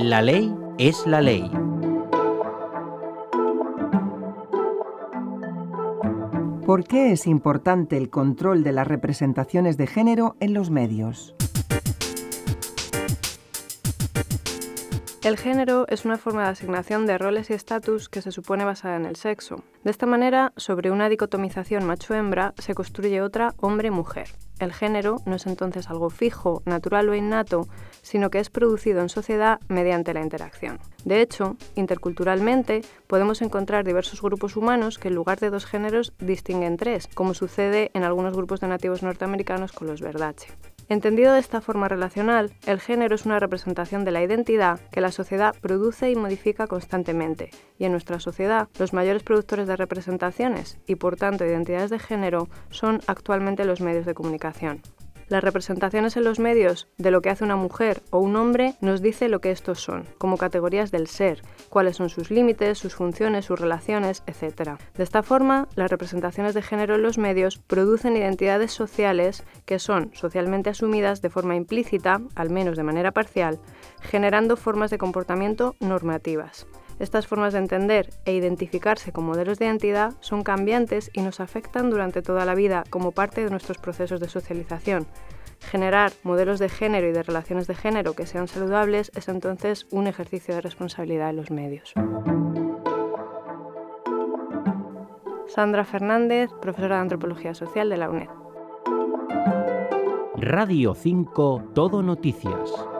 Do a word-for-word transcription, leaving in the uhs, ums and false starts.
La ley es la ley. ¿Por qué es importante el control de las representaciones de género en los medios? El género es una forma de asignación de roles y estatus que se supone basada en el sexo. De esta manera, sobre una dicotomización macho-hembra, se construye otra hombre-mujer. El género no es entonces algo fijo, natural o innato, sino que es producido en sociedad mediante la interacción. De hecho, interculturalmente, podemos encontrar diversos grupos humanos que en lugar de dos géneros distinguen tres, como sucede en algunos grupos de nativos norteamericanos con los Verdache. Entendido de esta forma relacional, el género es una representación de la identidad que la sociedad produce y modifica constantemente, y en nuestra sociedad los mayores productores de representaciones y por tanto identidades de género son actualmente los medios de comunicación. Las representaciones en los medios de lo que hace una mujer o un hombre nos dice lo que estos son, como categorías del ser, cuáles son sus límites, sus funciones, sus relaciones, etcétera. De esta forma, las representaciones de género en los medios producen identidades sociales que son socialmente asumidas de forma implícita, al menos de manera parcial, generando formas de comportamiento normativas. Estas formas de entender e identificarse con modelos de identidad son cambiantes y nos afectan durante toda la vida como parte de nuestros procesos de socialización. Generar modelos de género y de relaciones de género que sean saludables es entonces un ejercicio de responsabilidad en los medios. Sandra Fernández, profesora de Antropología Social de la UNED. Radio cinco Todo Noticias.